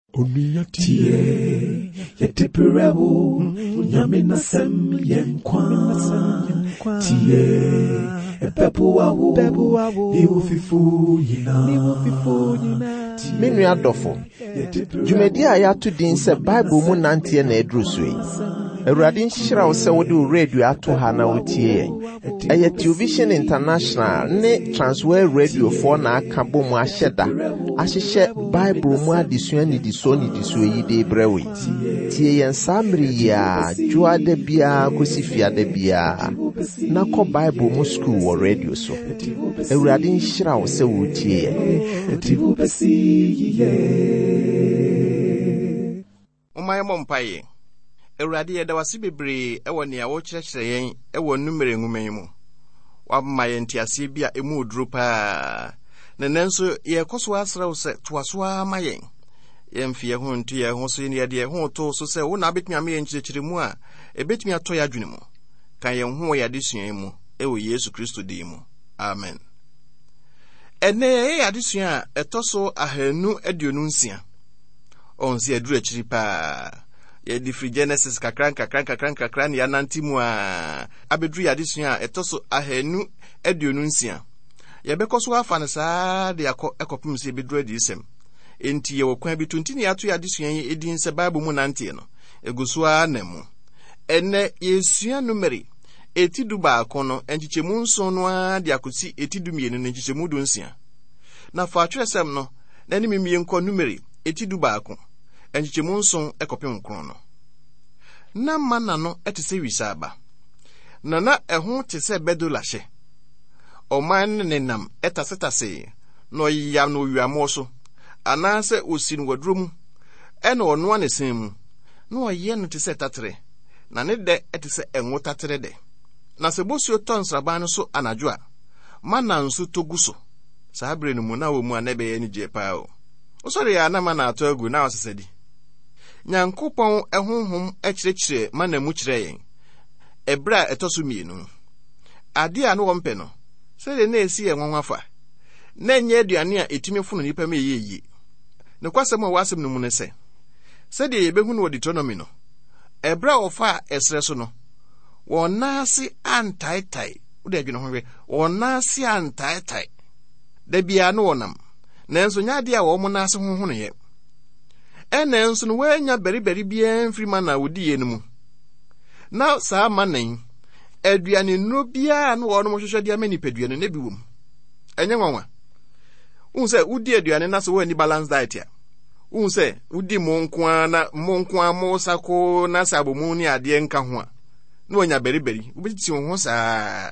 Tie yetipirewo nyamina sem yenkwa tie epepuawo iwo yina Minu adofo dwumadi a yɛato din sɛ Bible mu nanteɛ na aduru so yi. Awurade nhyira wo sɛ wode wo radio ato ha na wotie yɛn. Ɛyɛ Television International ne Transworld Radio for na aka bɔ mu ahyɛ da ahyehyɛ Bible mu adesua nidiso yi de brɛwe. Tie yɛn saa mmere yi a dwoa da biara kɔsi fiada biara na kɔ Bible mu school wɔ radio so. Awurade nhyira wo sɛ wotie yɛn. Umaye mompaye Awurade yɛda wase bebree ɛwɔ nea wo kyerɛkyerɛ yɛn ɛwɔ numere nguman mu. Wabma yɛn tiase bi a emu oduro paa. Na nanso yɛkɔso asraw sɛ toaso ama yɛn. Yɛmfi yɛn ho nto yɛn ho so yɛde yɛn ho to so sɛ wo na betumi ama yɛn kyerɛkyerɛ mu a ebetumi atɔ yɛ adwene mu. Kan yɛn ho yɛde sua mu ɛwɔ Yesu Kristo din mu. Amen. Ene yɛde sua a ɛtɔ so 229. Onsi aduru akyiri paa. Yɛde free Genesis kakran ne yananti mu a abeduru yɛde sua a ɛtɔ so 229. Yɛbɛkɔ so afa ne saa de akɔpem sɛ beduru adisɛm. Enti yɛwɔ kwan bi tunti ne ato yɛde sua yi edin sɛ Bible mu nante no. Eguso na mu. Ene yɛsua numeri etidu baako no enchichemu nson no a de akosi etidu mienu no enchichemu du nsia. Na fa atwerɛsɛm no na ne mimie nkɔ numeri etidu baako enchichemu nson ekɔpem nkron no. Na mana no etese wisa aba. Na ɛho te sɛ bedola hye. Ɔman ne nam etasetase no yam no wiamo so. Anaasɛ osi no waduro mu ɛna ɔno ane sen mu. Na ɔyɛ no te sɛ tatere. Na ne de ete sɛ enwo tatere de. Na sɛ bosio tonsraban no so anadwo a mana nso togu so. Saa bere no mu na wɔ mu anebe ni gye paa o. Osɔre ya na mana atɔ agu na ɔsesedi. Nyankopɔn ɛhonhom ɛkyerɛkyerɛ mana mu kyerɛ yɛn. Ebra ɛtɔ so mienu. Ade a no wɔmpɛ no. Sɛ de na esi yɛn nwanwafa. Na nyɛ aduane a etimi fono nipa me yeye. Ne kwasɛm a wasɛm no mu ne sɛ. Sɛ de yebehu no wɔ Deuteronomy no. Ebra ofa esre so no. Wonase antaitai. Ude adwene ho hwe. Wonase antaitai. Da bia no wonam. Nanso nyade a wo mo nase ho no ye. Enenso no wanya beriberi bia mfiri mana wodi ye no mu. Na saa manan aduane no bia no wo no mo hwehwɛ dia mani padua no na bi wom. Enye nwanwa. Unse udi aduane na so wo ni balance diet ya. Unse udi monkoa na monkoa mo sako na sabomu ni ade nka ho a. Na wonya beriberi, ubiti ho saa.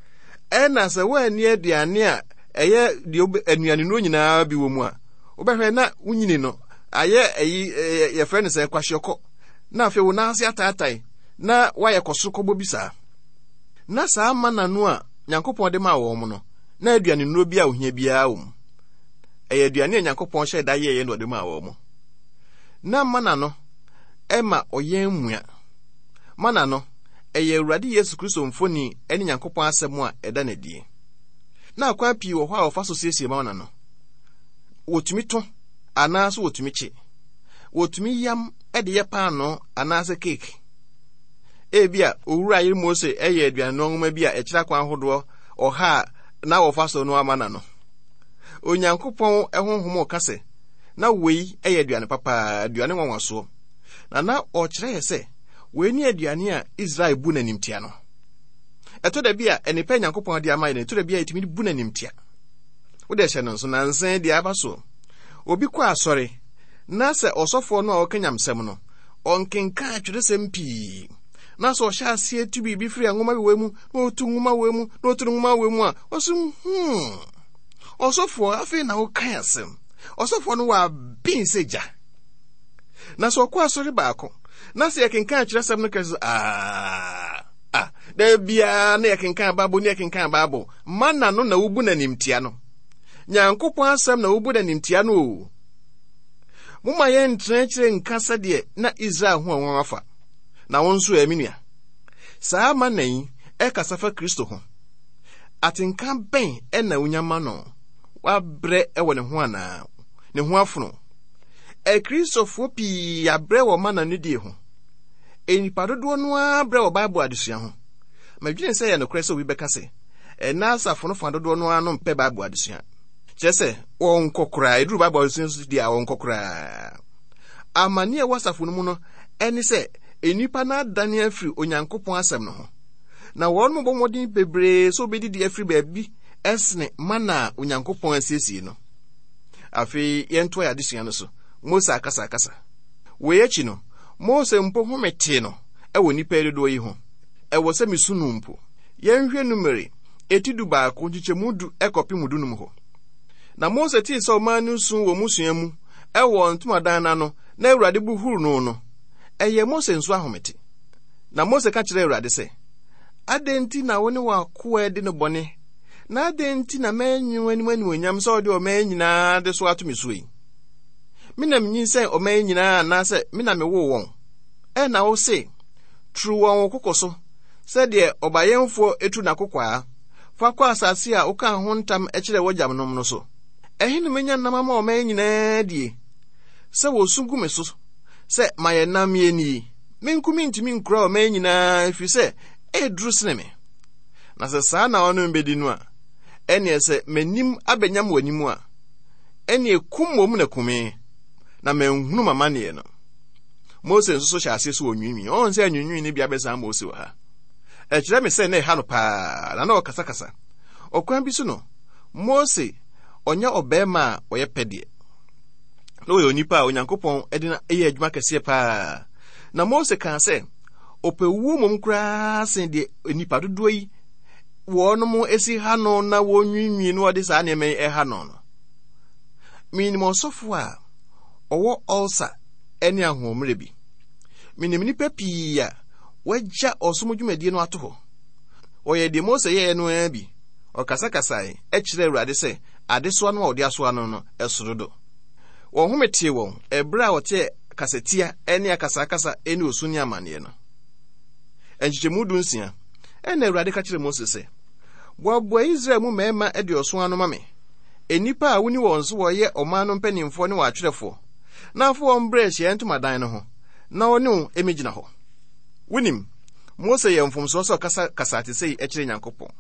Ena se wo ani aduane a eye de anuane no nyinaa bi wo mu a. Obehwe na unyini no aye ye friend se kwahyeoko. Na afi wo na ase ataatai na waye kosokobɔ bi saa. Na saa mana no a Nyankopɔn de ma wo mo no. Na aduane no bi a ohia biaa wo mu. Eye aduane a Nyankopɔn hye da ye no de ma wo mo. Na mana no ema oyen mua. Mana no eye Awurade Yesu Kristo mfoni ene Nyankopɔn asɛm a ɛda na die. Na akwa pii wɔ hɔ a ɔfa so siesie ma wana no. Wotumi to anaaso wotumi kye. Wotumi yam ɛde yɛ paano anaaso cake. Ebia owura yiri Mose ɛyɛ aduane no ngoma bi a ɛkyerɛ kwan hodoɔ ɔha na wɔfa so no amana no. Onyankopɔn ɛhonhom ɔkase na wei ɛyɛ aduane papa aduane nwanwaso. Na ɔkyerɛ yɛ sɛ wei ni aduane a Israel bu na nimtia no. Ɛtɔ da bi a enipa Nyankopɔn de ama yɛ ɛtɔ da bi a etimi bu na nimtia. Wo de hyɛ no nso na nsen de aba so. Obi kɔ asɔre na sɛ ɔsɔfo no a ɔkanyamsɛm no ɔnkenka atwerɛsɛm pii. Na so ɔhyɛ ase tu bi firi ngoma bi wɔ mu na otu ngoma wɔ mu na otu ngoma wɔ mu a ɔsum ɔsɔfo afei na ɔkan asɛm. Ɔsɔfo no wa bin seja. Na so ɔkɔ asɔre baako na sɛ yɛkenka atwerɛsɛm no kɛse da bia na yɛkenka Bible ne yɛkenka Bible mana no na wubu na nimtia no. Nyankopɔn asɛm na wubu na nimtia no o. Moma yɛ ntrɛkyerɛ nka sɛdeɛ na Israel ho anwa afa. Na won so aminua. Saa manan ɛkasa fa Kristo ho. Atenka bɛn ɛna unyama no. Wabrɛ ɛwɔ ne ho ana. Ne ho afono. Kristofo pi abrɛ wɔ mana no die ho. Enipa dodo no abrɛ wɔ Bible adesua ho. Madwene sɛ yɛ no kora sɛ obi bɛka sɛ ɛna asafo no fa dodo no ano mpɛ Bible adesua. Kyerɛ sɛ wɔn nkɔkora eduru Bible adesua so die a wɔn nkɔkora. Amane a wasafo no mu no ɛne sɛ enipa na adane afiri Onyankopɔn asɛm no ho. Na wɔn mo bɔmɔden bebree so obedidi afiri baabi ɛsene mana Onyankopɔn asiesie no. Afei yɛnto ya adesua no so. Mose akasa. Wei akyi no, Mose mpo homete no ɛwɔ nipa dodo yi ho. Ɛwɔ sɛ misunu mpo. Yɛnhwɛ numere etidu baako nkyɛmu du ɛkɔpem dunum hɔ. Na Mose tii sɛ ɔman no su wɔ musua mu ɛwɔ ntomadan no na Awurade bu huru no. Ɛyɛ Mose nso ahomete. Na Mose ka kyerɛ Awurade sɛ, adɛnti na wo ne wakoa de no bɔne, na adɛnti na manyu anim animonyam sɛ ɔde ɔman nyinaa de so ato me so yi. Menam nyin sɛ ɔman nyinaa anaasɛ menam mewo wɔn. Ɛna wo se, turu wɔn kokɔ so, sɛdeɛ ɔbayɛmfoɔ etu na kokwaa, fa kɔ asase a woka ho ntam ɛkyerɛ wɔgyamnom no so. Ɛhe no menya nam ama ɔman nyinaa die, sɛ wosu gu me so, sɛ mayɛ nam yɛni, menkumi ntumi nkura ɔman nyinaa ɛfiri sɛ ɛduru sene me. Na sɛ saa na ɔno mbɛdi no a, ɛneɛ sɛ m'anim abɛnyam w'anim a, ɛneɛ kum wɔ mu na kume, na manhunu mamanneɛ no. Mose nso so hyɛ ase so wɔ nwinwi. Ɔn sɛ nwinwi ne bia bɛsan Mose wɔ ha. Ɛkyerɛ me sɛ na ɛha no paa, na ɔkasakasa. Ɔkwan bi so no, Mose ɔnyɛ ɔbɛɛma a ɔyɛ pɛdeɛ. Na ɔyɛ onipa a Onyankopɔn ɛde na ɛyɛ adwuma kɛseɛ paa. Na Mose kaa sɛ, ɔpɛwuo mmom koraa sen deɛ onipa dodoɔ yi wɔnom esi ha no na wɔnwinwi no ɔde saa nneɛma yi ɛha no no. Minim ɔsɔfo a ɔwɔ ulcer ɛne ahoɔmmerɛ bi. Minim nipa pii a wagya ɔsom dwumadie no ato hɔ. Ɔyɛ deɛ Mose yɛɛ no ara bi. Ɔkasakasae ɛkyerɛ Awurade sɛ adesoa no a ɔde asoa no no ɛsoro do. Wɔn hometee wɔn ɛbrɛ a ɔte kasatia ɛne akasakasa ɛne osu ne amanneɛ no. Ɛnkyɛmu 16 ɛna Awurade ka kyerɛ Mose sɛ, boaboa Israel mu mmarima ɛde ɔso ano ma me. Enipa a woni wɔn so wɔyɛ ɔman no mpanimfoɔ ne wɔatwerɛfoɔ, na afɔ wɔn brɛ hyɛn ntomadan no ho, na ɔne wo emegyina hɔ. Wonim, Mose yɛ mfomsoɔ sɛ ɔkasa te sɛ ɛkyerɛ Nyankopɔn.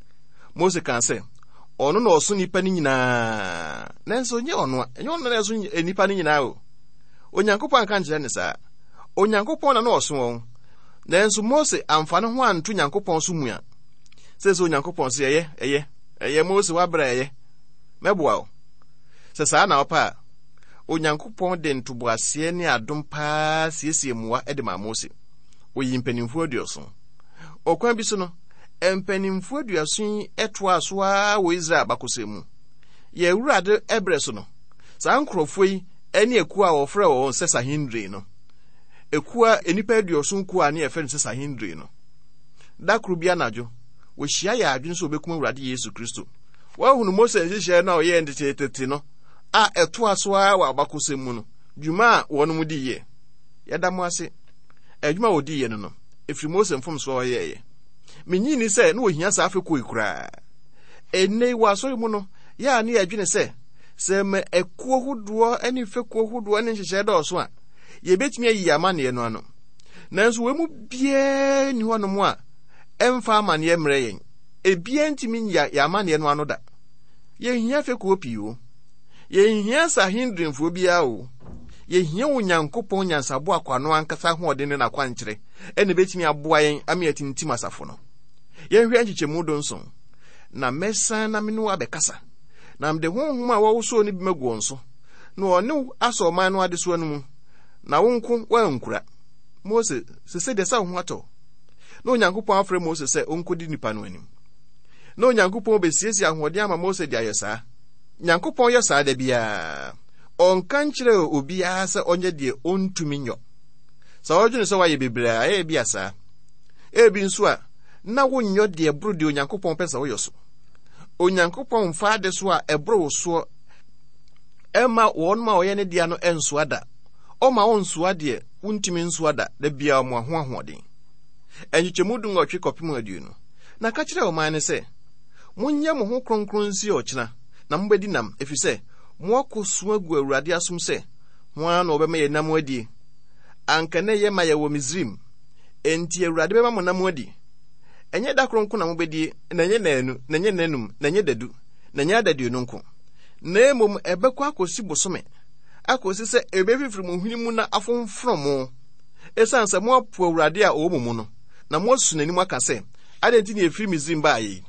Mose kan sɛ, ɔno na ɔso nipa no nyinaa, nanso nyɛ ɔno a, ɛnyɛ ɔno na ɔso nipa no nyinaa o. Onyankopɔn anka nkyerɛ ne saa. Onyankopɔn na ɔso wɔn, nanso Mose amfa ne ho anto Nyankopɔn so mu a. Sɛ Onyankopɔn sɛ ɛyɛ Mose wabrɛ ɛyɛ. Mɛboa o. Sɛ saa na ɔpa a, Onyankopɔn de ntoboaseɛ ne adom paa siesie mmoa de ma Mose. Oyi mpanimfoɔ 70. Ɔkwan bi so no, mpanimfoɔ 70 ɛtoa so a wɔ Israel bakosɛ mu. Yɛ Awurade ɛbrɛ so no, saa nkurɔfoɔ yi ɛne ekuwa a wɔfrɛ wɔn sɛ Sahindri no. Ekuwa enipa 70 kuwa ne yɛfrɛ no sɛ Sahindri no. Da koro bi anadwo, wɔhyia yɛ adwene sɛ obekum Awurade Yesu Kristo. Wɔhunu Mose nhyehyɛ na ɔyɛ ntetete no a ɛtoa so a wɔ abakosɛ mu no. Dwuma a wɔn mu di yɛ. Yɛda mo ase. Adwuma wɔ di yɛ no efiri Mose mfom so ɔyɛɛ. Menyini sɛ na ohia saa afekɔ ikura. Ennei wɔ asɔre mu no, yɛ ne adwene sɛ me ekuo hodoɔ ne fekɔ hodoɔ ne nhyehyɛ dɔɔso a yɛbɛtumi ayi amanneɛ no ano. Nanso wɔ mu biara ni hɔ no mu a ɛmfa amanneɛ mmerɛ yɛn. Ebia ntimi ya amanneɛ no ano da. Yɛhia fekɔ pii o. Yɛhia Sahindrimfoɔ biara o. Yɛhia Onyankopɔn nyansabo akwano ankasa hoɔden ne nakwankyerɛ ɛne betumi aboa yɛn ama yɛtintim asafo no. Yɛhwɛ nkyɛmu 7 na mɛsan na mene abɛkasa. Na mde honhom a wɔwoso ne bi magu wɔn so. Na ɔne asɔ ɔman no adesoa no mu. Na wonko wankura. Mose sese de sa ho atɔ. Na Onyankopɔn afrɛ Mose sɛ onkodi nipa no anim. Na Onyankopɔn besiesie ahoɔden ama Mose de ayɛ saa. Nyankopɔn yɛ saa da biara. Ɔnka nkyerɛ obiara sɛ ɔnyɛ deɛ ɔntumi nyɔ. Sɛ ɔdwene sɛ wayɛ bebree a ɛyɛ bi asa. Ebi nso a na wonyɔ deɛ boro deɛ Onyankopɔn pɛ sɛ woyɛ so. Onyankopɔn mfa ade so a ɛboro wo so ɛma wɔn ma ɔyɛ ne deɛ no ɛnsoa da. Ɔma wo nsoa deɛ wontumi nsoa da biara mo ho ahoɔden. Ɛnkyɛmu 18 kɔpem 20. Na ka kyerɛ ɔman ne sɛ, monyɛ mo ho kronkron nsi ɔkyena, na mobɛdi nam efisɛ mo akɔso agu Awurade asom sɛ hwan na obema ye nam adi anka na ye ma ye wo Misrim enti Awurade bema mo nam adi enye da kronko na mo bedi na nye nanu na nye nanum na nye dadu na nye adadu nonko na emom ebekwa akosi bosome akosi se ebefifiri mo hwini mu na afonfrom mo esanse mo apo Awurade a owo mu no na mo sunani aka se adenti na efiri Misrim ba yi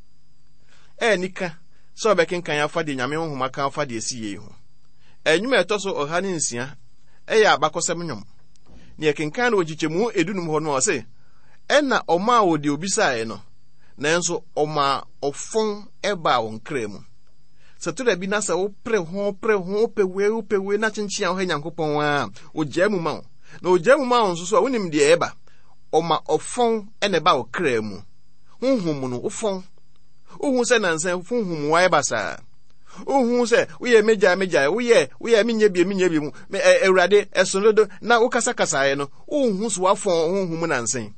nika so obekenkan afade nyame honhom aka afade esi ye hu enwuma etoso oha ne nsia eya abakosem nyom ne yekenkan na ogichemu edunum ho no se ena oma odi obisae no nanso oma ofon eba won kremu satura bi na sa wo pre ho pewe na chenchia ho Nyankopon a ojamu ma na ojamu ma nso so wonim de eba oma ofon ene ba wo kremu honhom no ofon ohun se nanse honhom wa eba sa ohun se uye meja uye minye bi mu Awurade esonodo na ukasa kasae no ohun so afon honhom nanse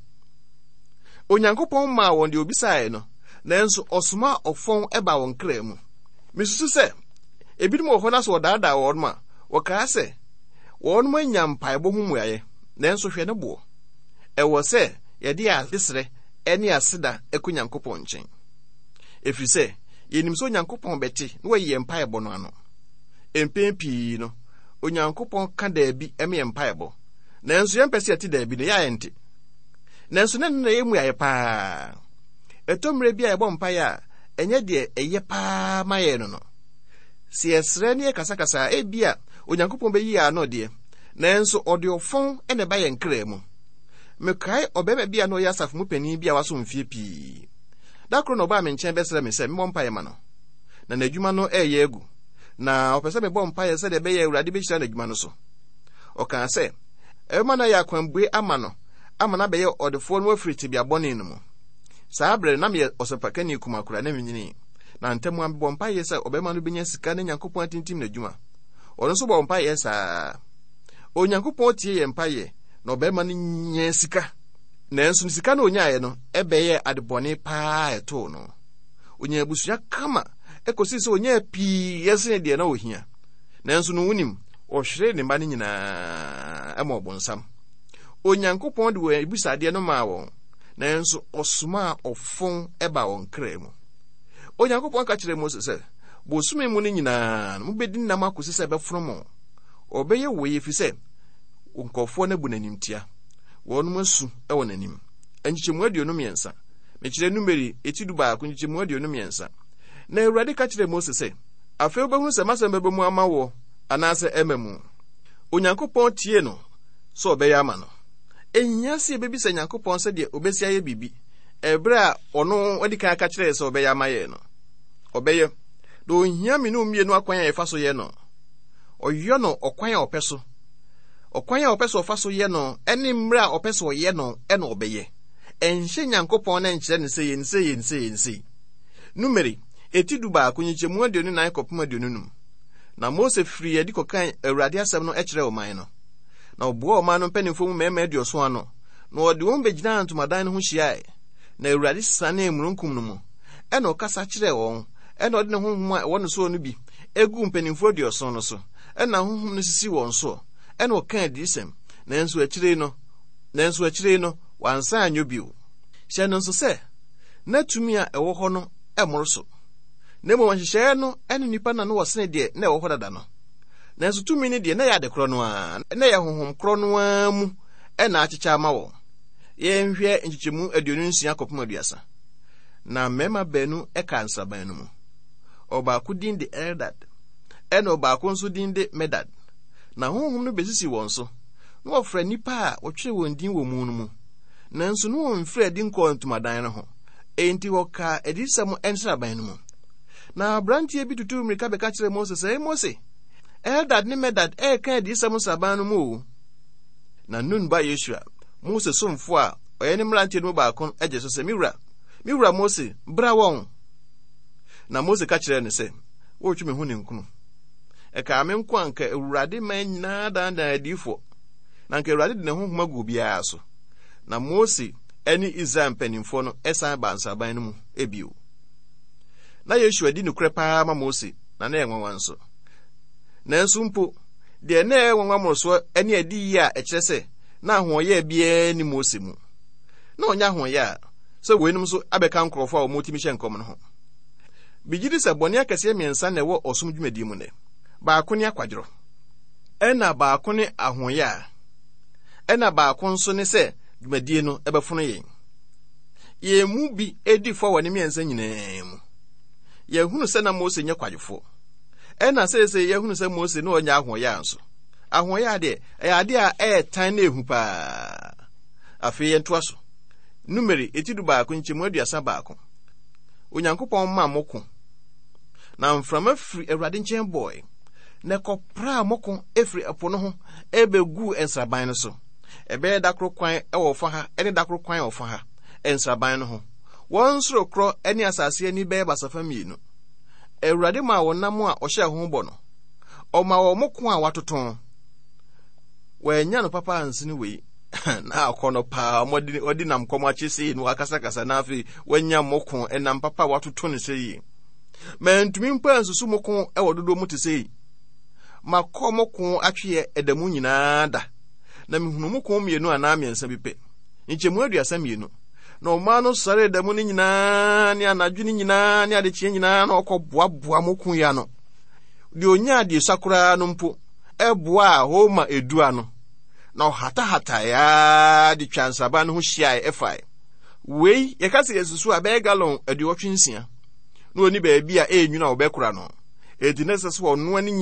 Onyankopɔn ma won de obisae no nanso osoma ofon eba won kremu misusu se ebidum wo hona so wodada won ma wokaa se won ma nyampa ebo humuaye nanso hwe ne bo ewo se ye de asere ene aseda ekunyankopɔn nchen efiri se yenim so Onyankopɔn beti no ye mpa ebo no ano empempi no Onyankopɔn ka da bi eme mpa ebo nanso ye mpese ati da bi ne ya ente nanso na yemu aye pa etomre bia ebo mpa ya enye de eye pa maye no si esre ne kasakasa bia Onyankopɔn be yi ano de nanso ode ofon ene ba ye nkra mu mekai obeba bia no yasaf mu pani bia waso mfie pi dakro no ba me nchen besere me se me mpa ye ma no na nadwuma no eye egu na opese me bo mpa ye se de be ye Awurade be hira nadwuma no so oka se ema na ya kwambue ama no amana be ye odefo no afriti bia bone no mu saa bre na me osopakani kumakura na menyini na ntemu ambo mpa ye se obema no benya sika na Nyankopɔn atintim nadwuma ono so bo mpa ye saa Onyankopɔn tie ye mpa ye na obema no nya sika nanso sika na onyaye no ebeye adebone pa eto no onya abusuya kama ekosi se onya pi yesene de na ohia nanso no wunim ohwere ne mba ne nyina ema obonsam Onyankopɔn de wo ibusade no ma won nanso osuma ofon eba won kremu Onyankopɔn ka kire Moses se bo sumi mu ne nyina mu bedi nam akosi se befromo obeye wo ye fi se onkofo na bu nanimtia wonu asu ewo nanim anchichemu aduonu miensa mekire numeri etiduba akunchichemu aduonu miensa na Awurade ka kire Moses se afi obehu se masem bebemu amawo anase emamu Onyankopɔn tie no so obeya ama no enya se bebisa Nyankopɔn se de obesia ye bibi ebra ono odika ka kire se obeya ama ye no obeye do hia me no mie no akwan ya efa so ye no oyo no okwan ya opeso ofaso ye no eni mra opeso ye no ena obeye enhye Nyankopɔn na nkyere ne se yense numeri etiduba akunyichemu aduonu nan kopum aduonu num na Mose firi yedi kokan Awurade asem no ekire oman no na obuo oman no mpanimfo mu mema adioso ano na ode won begina antomadan no ho hyiae na Awurade sane emurunkum no mu ena okasa kire won ena ode ne honhom a won so no bi egu mpanimfo adioso no so ena honhom no sisi won so ena okan disem nanso akire no wansa anyobio hye no nso se na tumi a ewo ho no emoroso nemo wanhye no ena nipa na no wosene de na ewo ho dada no nanso tumi ne de na ya de kro no a na ya honhom kro no a mu ena achicha ma wo ye nhwe nchichemu aduonu nsia kopum aduasa na mema benu eka nsaban no mu oba ku din de Eldad ena oba ku nso din de Medad na honhom no besisi won so no ofra nipa a wotwe won din wo mu no mu nanso no won fra din ko ntumadan no ho enti woka edisam ensraban no mu na brantie bi tutu mrika beka kire Moses Mose Eldad ni Medad ka edisam saban no mu na nun ba Yeshua Moses somfo a oye ni mrantie no ba kon eje so se miwura Mose bra won na Mose ka kire ne se wo twi me hu ne nkunu eka me nko anka Awurade man na danda adifo na anka Awurade de ne honhom agu bia so na Mose eni Israel mpanimfo no esan ba nsaban no mu ebio na Yeshua di nukre pa ma Mose na enwanwan so nanso mpo de na wonwamoroso ene adi ya ekyerese na ahoye bia ni Mose mu na onya ahoye a so wenum so abeka nkrofo a omotimi hye nkom no ho bigidi se bone akese miensa na wo osum dwumadi mu ne baako ne akwadworo ena baako ne ahoye a ena baako nso ne se dwumadi no ebefono yen ye mu bi edi fo wone miensa nyinaa mu ye hunu se na Mose nye kwadwofo ena se ye hunu se Mose no onya ahoye anso ahoye ade ade a tan na ehu pa afi ye ntoa so numeri etidu baako nchemu aduasa baako Onyankopɔn ma moko na mframa firi Awurade nkyɛn boy na kopra moko efiri apo no ho ebegu ensraban no so ebe dakro kwan ewo fa ha ene dakro kwan ofa ha ensraban no ho won soro kro ene asase ani be basafa mienu Awurade ma wonam a ohye ho bɔ no ɔma wo moko a watoton wanya no papa ansini wei na akono pa odi nam komo achisi no akasa na afi wanya moko enam papa watoto ne sei mentumi mpa nsusu moko ewododo mu te sei makomoko atwe edamu nyinaa da na mihunu moko mienu ana miensa bipe nchemu aduasa mienu na oma no sare edamu ni nyinaa ni anadwu ni nyinaa ni adechie nyinaa na okoboaboa moko ya no de onya ade sakura no mpo eboa homa edua no na hata ya di chansaba no ho hia efai wei yekase yesusu abe galon aduotwensia no oni ba bia enyu na obekura no edinese so ono ani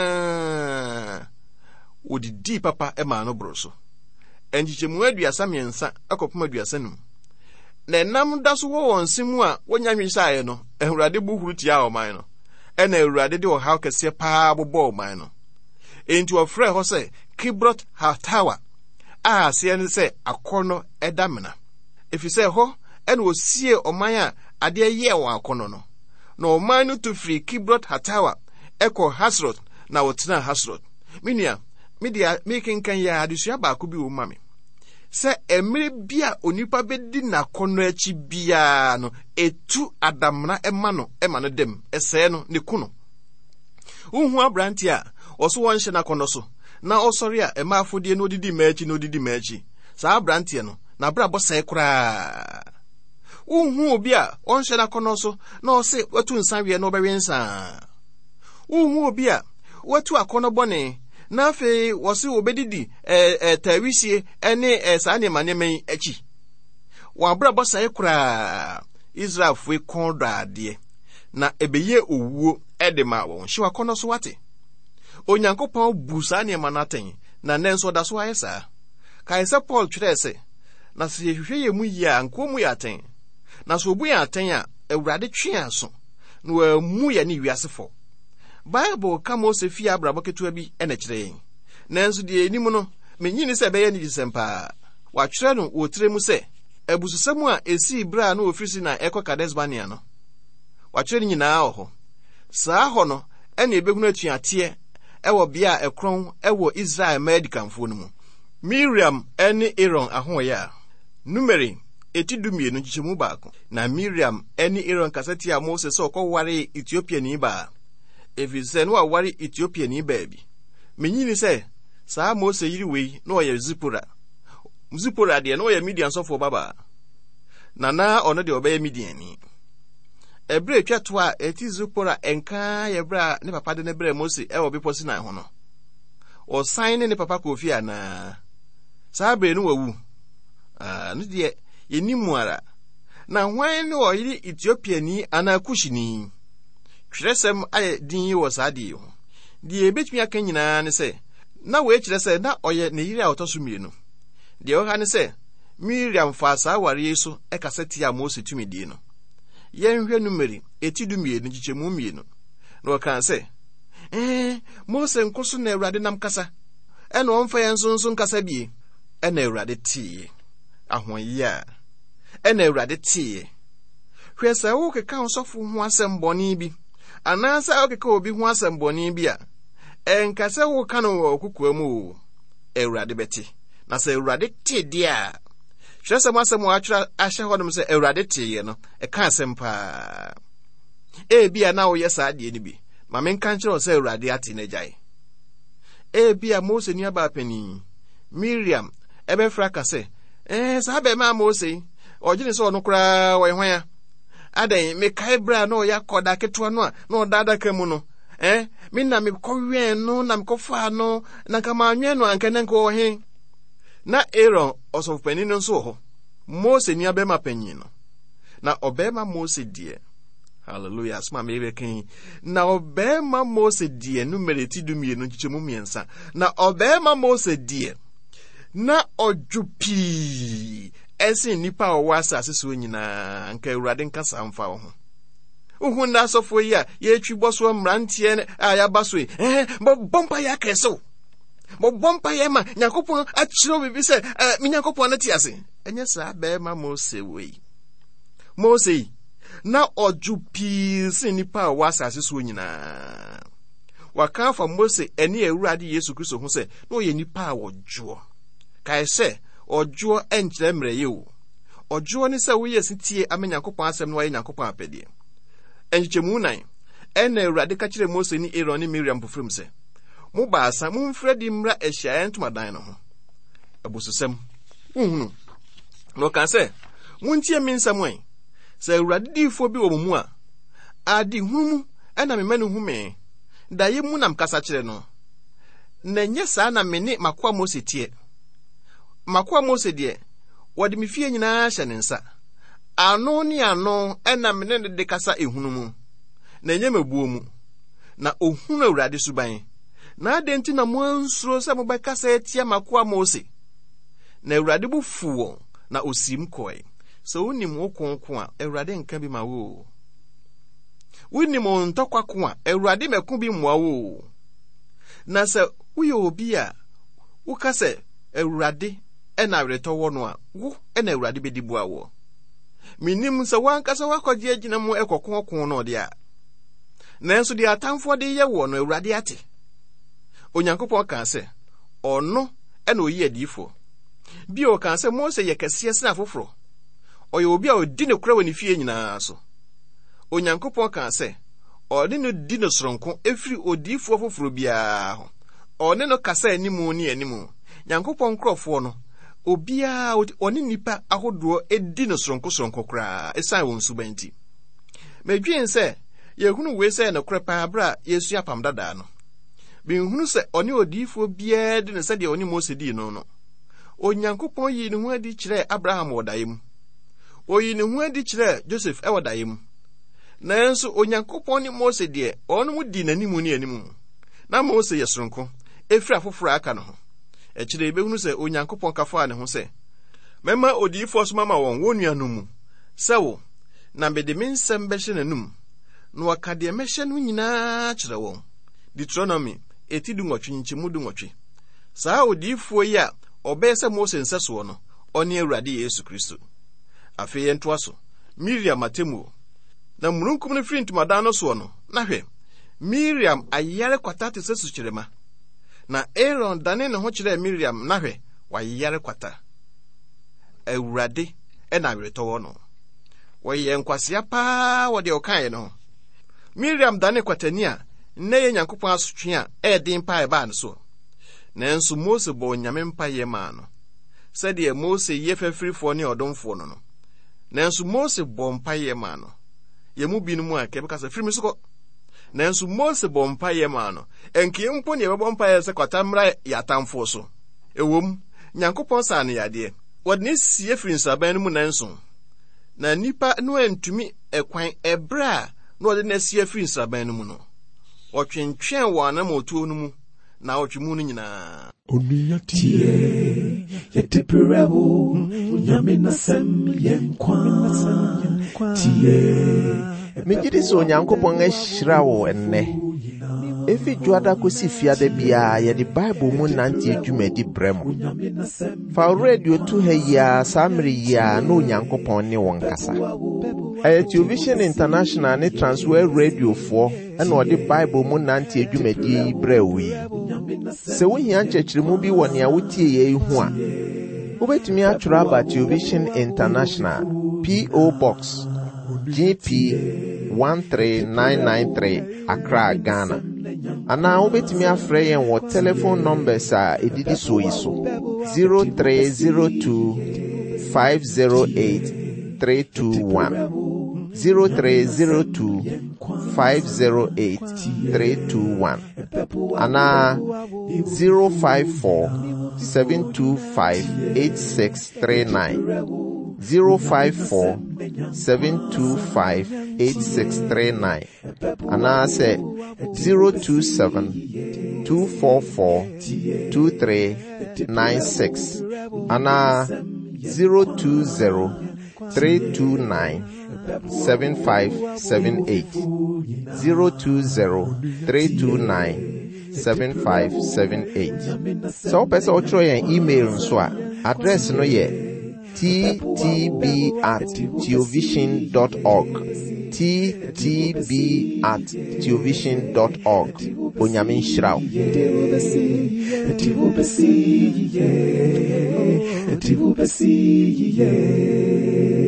nyina odidi papa ema no broso enjichemu aduasa miensa akopoma aduasa num na nam da so wo wonsimu a wonya nwisae no Awurade buhuru tia oman no ena Awurade de ohaw kese pa bobo oman no enti ofre ho se Kibrot Hatawa se ne se akono edamena efise ho ena osie oman a ade ye won akono no na oman no to free Kibrot Hatawa eko Hasrot na wotena Hasrot minia media making kan ya adusua baako bi wo mame se emre bia onipa bedi na kono achi bia no etu adamna ema no dem ese no ne kuno uhu abranti a oso wonhye na kono so na osori a ema afodie no didi maachi sa abranti no na bra bosai kura uhu obi a onhye na kono so na ose watu nsanwe no obewensa uhu obi a watu akono bone na fe wose obedidi tawisie ene sane manemen achi wa bra bosai kura Israel fue kondade na ebeye owuo edema won hye wakono so wate Onyankopɔn busa ne manaten na nenso da so ayesa kaisa Paul twere na se hwehwe ye mu ya nko mu ya ten na so obu ya ten a Awurade twe aso na wa mu ya ne wiasefo Bible ka Mose fi abrabo ketua bi ene kyere yen nanso de enimu no menyini se beye ne disempa wa twere no wo tire mu se abususam a esi bra na ofirisi na eko Kadesbania no wa twere nyinaa ho saa ho no ene ebehunu atuate ewo bia ekron ewo Israel medicanfo no mu Miriam ene Aaron ahoya numeri etidumienu chichemu baako na Miriam ene Aaron kasati a Moses so koware Ethiopia ni ba efise no aware Ethiopia ni ba bi menyini se saa Moses yiri wei no ye Zipora de no ye Midian sofo baba na ono de obeye Midian ni ebre twato a eti Zipora enka ye bra ne papa de ne bra Moses ewo biposi na ho no o sign ne papa kofi ana saa bre no wawu no de yenimu ara na hwan ne o yiri Ethiopia ni ana kushini twiresem aye din wo saade ho de ebetumi aka nyina ne se na we kyerese na oye ne yiri a otoso mienu de o ha ne se Miriam fa saa ware yeso ekaseti a Moses tumi die no yenhwe numeri etidumienu chichemu mienu na o kan se Moses nkoso na Awurade nam kasa ena onfa yenso nkasa bie ena Awurade tie ahoya ena Awurade tie hwesa wo keka osofo ho asem boni bi anasa wo keka obi ho asem boni bi a enkasa wo kanu okukua mu Awurade beti na se Awurade tie dia hwesa mo asem wo atwira ahye hodom se Awurade tie no eka asem pa bia na wo yesa de ni bi ma men kan kire o se Awurade ate na jai ebia Mose ni aba pani Miriam ebefra ka se sa be ma Mose ogine so no kura wo hwan ya adan me kai bra no ya koda keto no a no dada kamu no me na me kɔwen no na me kɔfa no na kama anwen no anka nan ko he na Aaron osof pani no so ho Mose ni aba ma pani no na obema Mose die hallelujah asma me bekin na obema Mose die numere ti dumie no chichemu miensa na obema Mose die na ojupi esi nipa o wasa aseso nyina nka Awurade nkasa mfa ho uhun na sofo yi a ye twi boso mrantie a ya baso bompa ya kreso bompa ya ma Nyankopon a chiro bibi se mi Nyankopon na ti ase enye sa be ma Mose we Mose na ojupi si nipa o wasa aseso nyina wakafa Mose eni Awurade Yesu Kristo ho se no ye nipa a wojo kai se ojo enkyere mreye o ojo ni se wo yesitie amenyankopon asem no wa Nyankopon apede enkyemu nan ena Awurade ka kire Mose ni Aaron ni Miriam pofrim se mo baasa mo mfredi mra ehia entomadan no ho abusosem uhunu no kan se muntie minsam wan se Awurade difo bi wo mu a adi humu ena me manu hume da ye mu nam kasa kire no na nye saa na me ne makoa Mose tie makoa Mose de wode me fie nyina hye ne nsa ano ni ano ena me ne de kasa ehunu mu na nye mabuo mu na ohunu Awurade suban na adenti na mo ansuro se mo ba kasa etia makoa Mose na Awurade bu fuwo na osim koi so unim okonkon a Awurade nka bi ma wo unim ontokwa a Awurade meku bi mwa wo na se uyo obi a ukase Awurade ena reto wo no a wo ena Awurade bedi bua wo minim se wankasa wakɔgye agina mu ekɔkɔnkɔn no de a nanso de atamfo de ye wo no Awurade ate Onyankopɔn ka se ɔno ena oyi adifo bi o ka se Mose ye kɛse sina foforo ɔyɛ obi a odi ne kura wɔ ne fie nyinaa so Onyankopɔn ka se ɔde no di no soronko efiri odifo foforo bia ho ɔne no kasa animu ne animu Nyankopɔn krɔfo no obia oni nipa ahodo edi no soronko kra esan won subanti medwen se yehunu we se na krepa abra Yesu apam dada no binhunu se oni odifo bia de ne se de oni Mose di no Onyankopɔn yi ne ho adi kire Abraham wodayem oyi ne ho adi kire Joseph ewodayem nanso Onyankopɔn ni Mose de ono mu di nanimu ne animu na Mose ye soronko efira foforo aka no ho ekire behunu se Onyankopɔn kafa ne ho se mema odifo so mama won wonuanu mu sewo na mede mensem behye nanum no wakade mehye no nyina kire won Deuteronomy 8:28 saa odifo yi a obese Mose nseso no oni Awurade Yesu Kristo afi yento aso Miriam matemu na murunkum no firi ntumadan no so no na hwe Miriam ayare kwata te sesu kirema na Aaron dane ne ho kire Miriam na hwe wayare kwata Awurade ena wereto no woye nkwasea pa wode okan no Miriam dane kwatani a ne ye Nyankopɔn asotwe a edin pa e ba no so nanso Mose bo nyame mpa ye ma no sɛde Mose ye fafirifo ne odomfo no nanso Mose bo mpa ye ma no ye mu bi no mu a kebe kasa firimi so nanso Mose bo mpa ye ma no enke mpo ne bebo mpa ye se kwata mra ya tamfo so ewom Nyankopɔn sa ne yade wode ne sie firi nsaban no mu nanso na nipa no antumi ekwan ebra na wode ne sie firi nsaban no mu no otwentwen wo na motuo no mu na otwemu no nyina Onuya tie yetepirebo nyame na sem yenkwa tie Mejidi so Onyankopɔn ahyira wo enne efi juada kosi fiade bia ye di Bible mu nante adwumadi bremo fa radio tu ha ya samri ya no Onyankopɔn ne won kasa Television International ne Transworld Radio fo ena odi Bible mu nante adwumadi brewi se wo hia nkyekiremu bi wɔ nea wotie ye hu a wobetumi atwora aba Television International PO Box GP 13993 Accra, Ghana. Ana wobetumi afrɛ yɛn wɔ telephone numbers a edidi so yi so 0302 508 321 0302 508 321 ana 054 725 8639 054 725 8639 ana say 027 244 2396 ana 020 329 7578 020 329 7578 So pesa ochro yen email nso a address no ye ttb@theovision.org ttb@theovision.org Onyamin Shrao Eti